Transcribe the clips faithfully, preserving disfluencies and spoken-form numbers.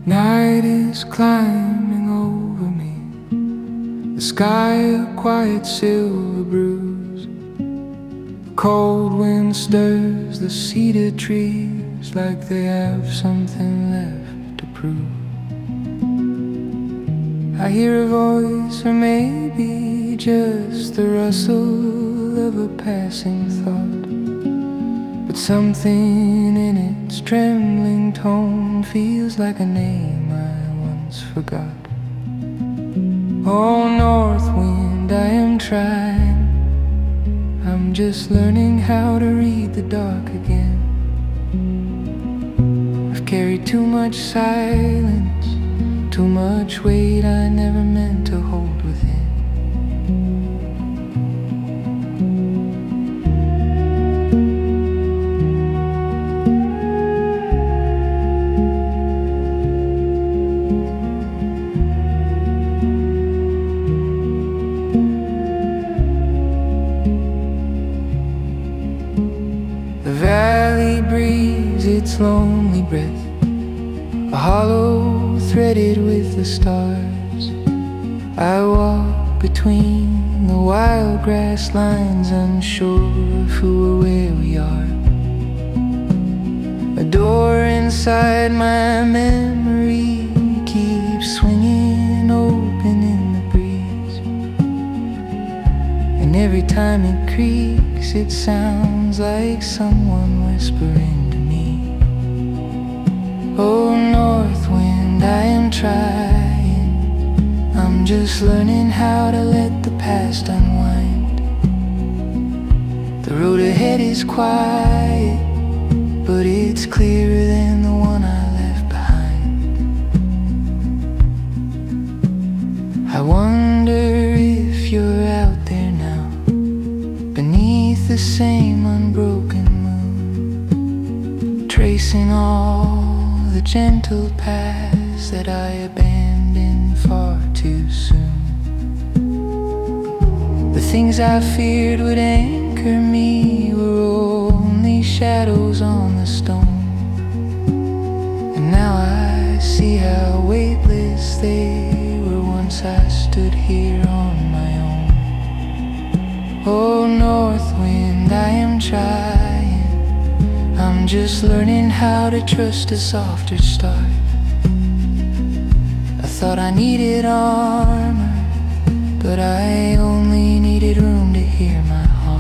Night is climbing over me, the sky a quiet silver bruise. Cold wind stirs the cedar trees like they have something left to prove. I hear a voice, or maybe just the rustle of a passing thought, but something in its trembling tone feels like a name I once forgot. Oh, north wind, I am trying, I'm just learning how to read the dark again. I've carried too much silence, too much weight I never meant to hold within. The valley breathes its lonely breath, a hollow threaded with the stars. I walk between the wild grass lines, unsure of who or where we are. A door inside my memory keeps swinging open in the breeze, and every time it creaks it sounds like someone whispering to me. Oh, north wind, I am trying, I'm just learning how to let the past unwind. The road ahead is quiet, but it's clearer than the one I left behind. I wonder if you're out there now, beneath the same unbroken moon, tracing all the gentle paths that I abandoned far too soon. The things I feared would anchor me were only shadows on the stone, and now I see how weightless they were once I stood here on my own. Oh, north wind, I am trying, I'm just learning how to trust a softer start. I thought I needed armor, but I only needed room to hear my heart.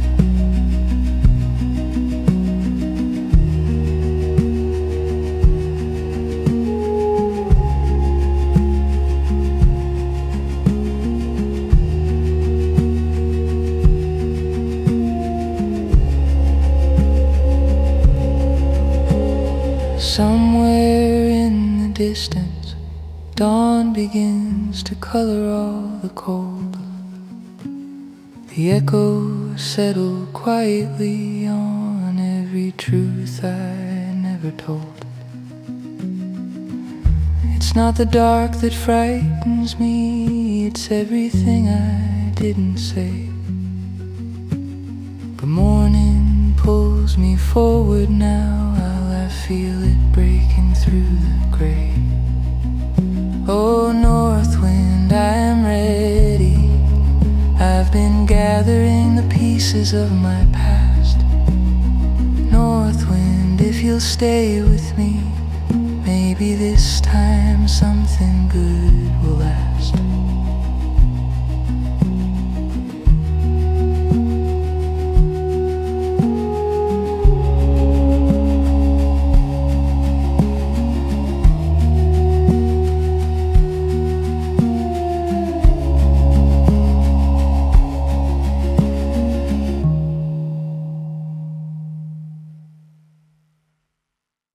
Somewhere in the distance, dawn begins to color all the cold. The echoes settle quietly on every truth I never told. It's not the dark that frightens me, it's everything I didn't say. But morning pulls me forward now, while I feel it breaking through the gray. Oh, north wind, I am ready, I've been gathering the pieces of my past. North wind, if you'll stay with me, maybe this time something good will last.